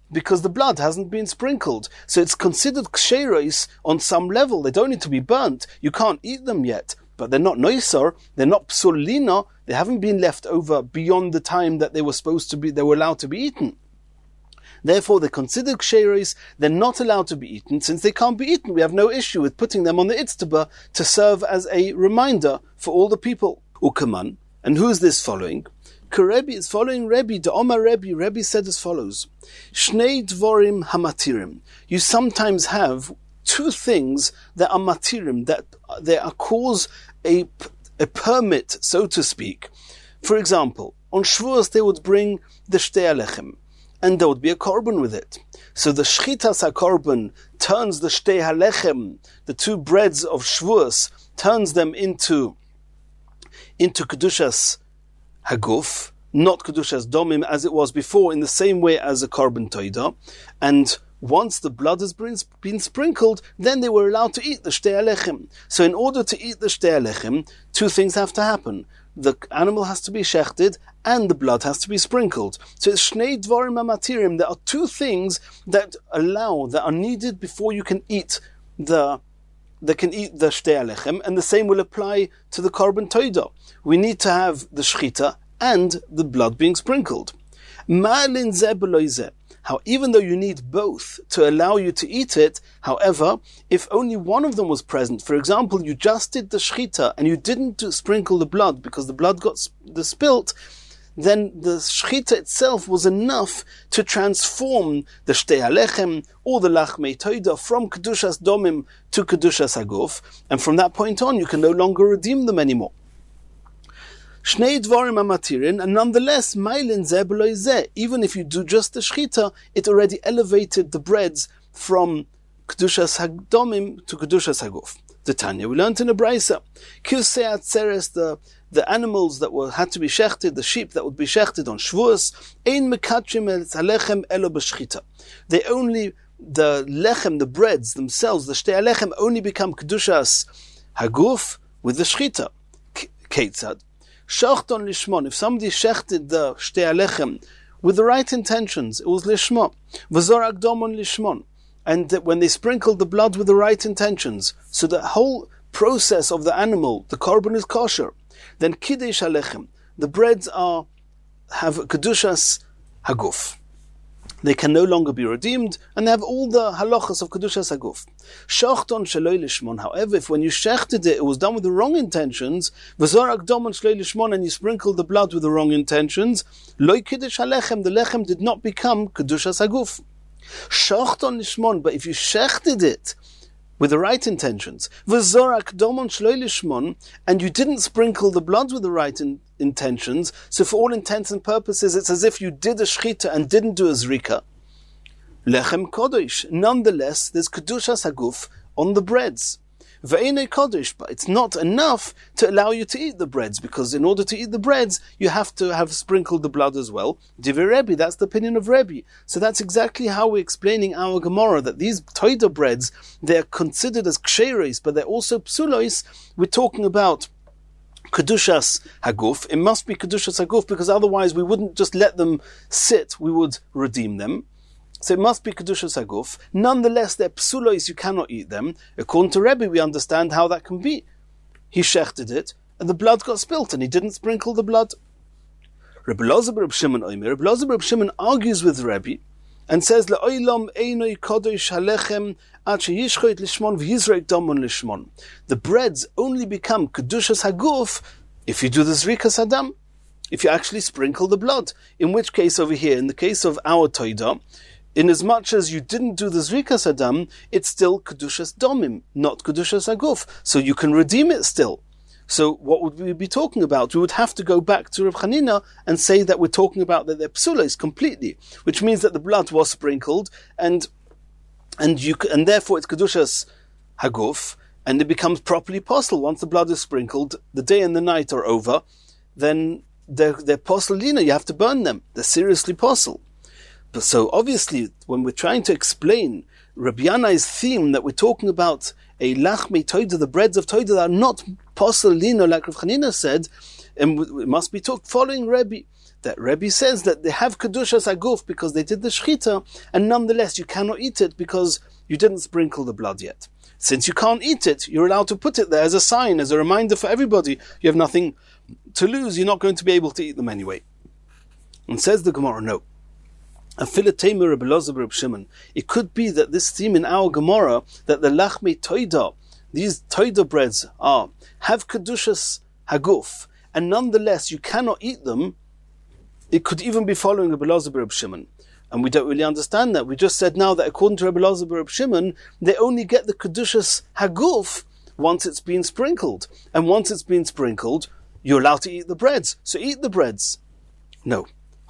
because the blood hasn't been sprinkled. So it's considered ksheros on some level. They don't need to be burnt. You can't eat them yet. But they're not noisor, they're not psulina, they haven't been left over beyond the time that they were supposed to be, they were allowed to be eaten. Therefore, they're considered ksheros, they're not allowed to be eaten. Since they can't be eaten, we have no issue with putting them on the itztaba to serve as a reminder for all the people. Ukaman, and who is this following? Rebbe is following Rebbe, the Omar Rebbe. Rebbe said as follows: Shnei dvorim hamatirim. You sometimes have two things that are matirim, that they are cause a, a permit, so to speak. For example, on Shavuos they would bring the shtei halechem, and there would be a korban with it. So the shchitas hakorban turns the shtei halechem, the two breads of Shavuos, turns them into into kedushas haguf, not kedushas domim as it was before, in the same way as a korban toida. And once the blood has been, been sprinkled, then they were allowed to eat the shtei halechem. So in order to eat the shtei halechem, two things have to happen. The animal has to be shechted and the blood has to be sprinkled. So it's shnei dvarim hamatirim. There are two things that allow, that are needed before you can eat the that can eat the shtei halechem, and the same will apply to the korban toida. We need to have the shchita and the blood being sprinkled. Ma'alin zeh b'lo zeh. How even though you need both to allow you to eat it, however, if only one of them was present, for example, you just did the shchita and you didn't do, sprinkle the blood because the blood got sp- the spilt, then the shchita itself was enough to transform the shtei halechem or the lachmei toida from kedushas domim to kedushas haguf, and from that point on you can no longer redeem them anymore. Shnei dvarim hamatirin, and nonetheless, mailin zeh b'lo zeh. Even if you do just the shchita, it already elevated the breads from kedushas hagdomim to kedushas haguf. The Tanya, we learned in a brayso, kisei atzeres, the the animals that were had to be shechted, the sheep that would be shechted on Shavuos, ein mekatrim et halechem elo b'shchita. They only, the lechem, the breads themselves, the shtei halechem, only become kedushas haguf with the shchita. Ketzad. Shachton lishmon. If somebody shechted the shtei halechem with the right intentions, it was lishma. V'zor agdomon lishmon. And that when they sprinkled the blood with the right intentions, so the whole process of the animal, the korban is kosher, then kiddush halechem, the breads are have kedushas haguf. They can no longer be redeemed, and they have all the halachas of kedushas haguf. Shachton sheloi lishmon. However, if when you shechted it, it was done with the wrong intentions, v'zor agdomon sheloi lishmon, and you sprinkled the blood with the wrong intentions, loy kiddush halechem, the lechem did not become kedushas haguf. Shachton lishmon, but if you shechted it with the right intentions, v'zor agdomon sheloi lishmon, and you didn't sprinkle the blood with the right in, intentions, so for all intents and purposes, it's as if you did a shchita and didn't do a zrika. Lechem kodesh. Nonetheless, there's kedushas haguf on the breads. Ve'enei kodesh, but it's not enough to allow you to eat the breads, because in order to eat the breads, you have to have sprinkled the blood as well. Divrei Rebbe, that's the opinion of Rebbe. So that's exactly how we're explaining our Gemara, that these toida breads, they're considered as ksheros, but they're also psulos. We're talking about kedushas haguf. It must be kedushas haguf, because otherwise we wouldn't just let them sit, we would redeem them. So it must be kedushas haguf. Nonetheless, they're psulos, you cannot eat them. According to Rebbe, we understand how that can be. He shechted it, and the blood got spilt, and he didn't sprinkle the blood. Rebbe Lozer bar Reb Shimon Omer. Rebbe Lozer bar Reb Shimon argues with Rebbe, and says, Le'olam einoi kodesh halechem ad sheyishchoit lishmon v'yizrek domon lishmon. The breads only become kedushas haguf if you do the zrikas hadam, if you actually sprinkle the blood. In which case over here, in the case of our toida, in as much as you didn't do the zrikas hadam, it's still kedushas domim, not kedushas haguf. So you can redeem it still. So what would we be talking about? We would have to go back to Rav Chanina and say that we're talking about that they're psulos completely, which means that the blood was sprinkled, and and you and therefore it's kedushas haguf, and it becomes properly posel. Once the blood is sprinkled, the day and the night are over, then they're, they're poselina, you have to burn them. They're seriously posel. But so obviously, when we're trying to explain Rabbi Yanai's theme that we're talking about a lachmei toida, the breads of toida that are not poselina, like Rav Chanina said, and it must be talked following Rebbe, that Rebbe says that they have Kedushas Haguf because they did the Shechita, and nonetheless you cannot eat it because you didn't sprinkle the blood yet. Since you can't eat it, you're allowed to put it there as a sign, as a reminder for everybody. You have nothing to lose, you're not going to be able to eat them anyway. And says the Gemara, no. It could be that this theme in our Gemara, that the Lachmei Toida, these Toida breads are, have Kedushas Haguf, and nonetheless you cannot eat them. It could even be following Rabbi Elazar Reb Shimon. And we don't really understand that. We just said now that according to Rabbi Elazar Reb Shimon, they only get the Kedushas Haguf once it's been sprinkled. And once it's been sprinkled, you're allowed to eat the breads. So eat the breads. No.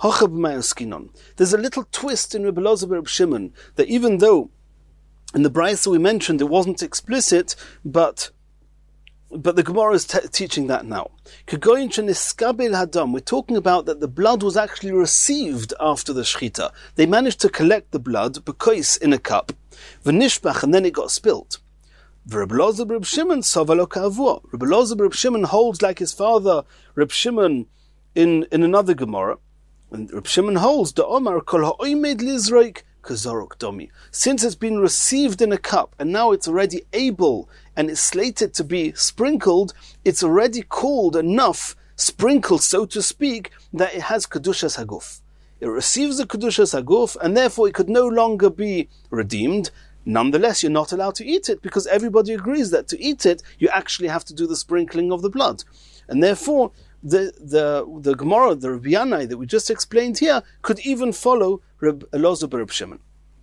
There's a little twist in Rabbi Elazar Reb Shimon, that even though in the Brisa we mentioned it wasn't explicit, but But the Gemara is t- teaching that now. We're talking about that the blood was actually received after the Shechita. They managed to collect the blood, bekois, in a cup, v'nishbach, and then it got spilt. Rabbi Elazar Reb Shimon savalo ka'avua. Rabbi Elazar Reb Shimon holds like his father, Reb Shimon, in, in another Gemara. And Reb Shimon holds, the Omar kol ha'oimed lizroik kazorok domi. Since it's been received in a cup, and now it's already able, and it's slated to be sprinkled, it's already called enough, sprinkled, so to speak, that it has Kedushas Haguf. It receives the Kedushas Haguf, and therefore it could no longer be redeemed. Nonetheless, you're not allowed to eat it, because everybody agrees that to eat it, you actually have to do the sprinkling of the blood. And therefore, the the the Gemara, the Rabbi Yanai that we just explained here, could even follow Rabbi Elazar Reb Shimon.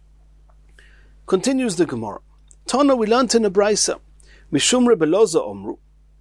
Continues the Gemara. Tana, we learned in a Brisa, Mishum Rabbi Elazar Omru,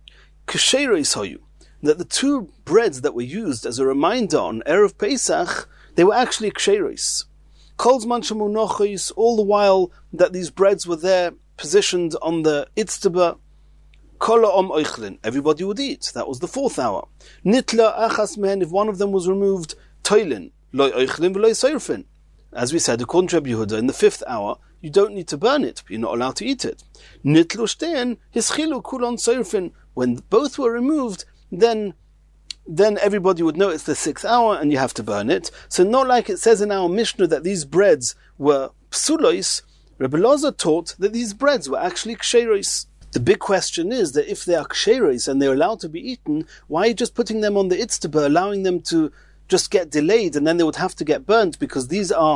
Kesheros Hayu, that the two breads that were used as a reminder on Erev Pesach, they were actually Ksheros. Kol Zman Shemunochos, all the while that these breads were there, positioned on the Itztaba, Kola Om Oichlin, everybody would eat. That was the fourth hour. Nitla Achas Mehen, if one of them was removed, Toilin, Loi Oichlin v'loi Seirfin. As we said, according to Rabbi Yehuda, in the fifth hour, you don't need to burn it, but you're not allowed to eat it. Nitlu Shtein, Hischilu Kulon Seirfin. When both were removed, then then everybody would know it's the sixth hour and you have to burn it. So not like it says in our Mishnah that these breads were psulois, Rabbi Elazar taught that these breads were actually ksheros. The big question is that if they are ksheros and they're allowed to be eaten, why are you just putting them on the itztaba, allowing them to just get delayed, and then they would have to get burnt, because these are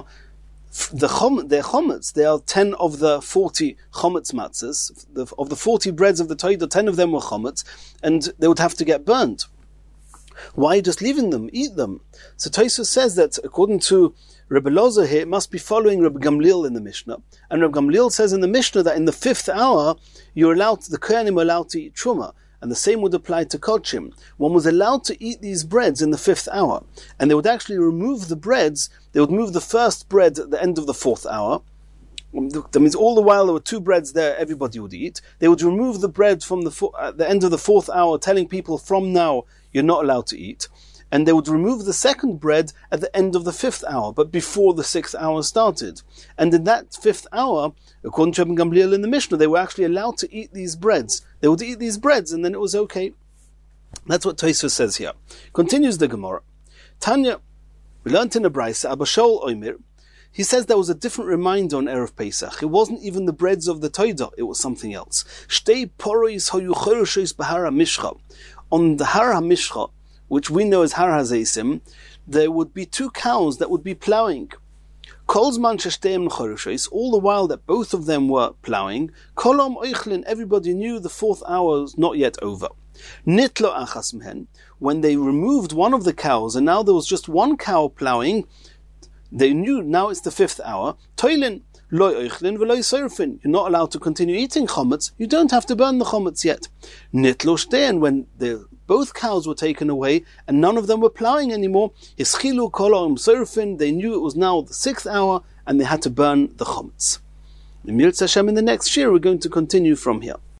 the chom, they're chometz. They are ten of the forty chometz matzahs. The, of the forty breads of the Torah, ten of them were chometz, and they would have to get burnt. Why are you just leaving them? Eat them. So Tosfos says that according to Rabbi Elazar here, it must be following Rabbi Gamliel in the Mishnah. And Rabbi Gamliel says in the Mishnah that in the fifth hour, you're allowed, the Kohanim are allowed to eat truma. And the same would apply to Kodshim. One was allowed to eat these breads in the fifth hour. And they would actually remove the breads. They would move the first bread at the end of the fourth hour. That means all the while there were two breads there, everybody would eat. They would remove the bread from the fo- at the end of the fourth hour, telling people from now you're not allowed to eat. And they would remove the second bread at the end of the fifth hour, but before the sixth hour started. And in that fifth hour, according to Rabbi Gamliel in the Mishnah, they were actually allowed to eat these breads. They would eat these breads, and then it was okay. That's what Tosfos says here. Continues the Gemara. Tanya, we learned in a Brisa, Abba Shaul Omer, he says there was a different reminder on Erev Pesach. It wasn't even the breads of the Toida, it was something else. Shtei porois hayu choroshes b'hara mishcha. On the Har HaMishcha, which we know as Har HaZeisim, there would be two cows that would be ploughing. Kol zman sheshteim choroshes, all the while that both of them were ploughing, kolom oichlin, everybody knew the fourth hour was not yet over. Nitlo achas mehen, when they removed one of the cows, and now there was just one cow ploughing, they knew now it's the fifth hour. Toilin, loy oichlin v'loy seirfin. You're not allowed to continue eating chometz. You don't have to burn the chometz yet. Nitlo shtein, when the both cows were taken away and none of them were ploughing anymore, Yischilu kolom seirfin. They knew it was now the sixth hour and they had to burn the chometz. In the next year we're going to continue from here.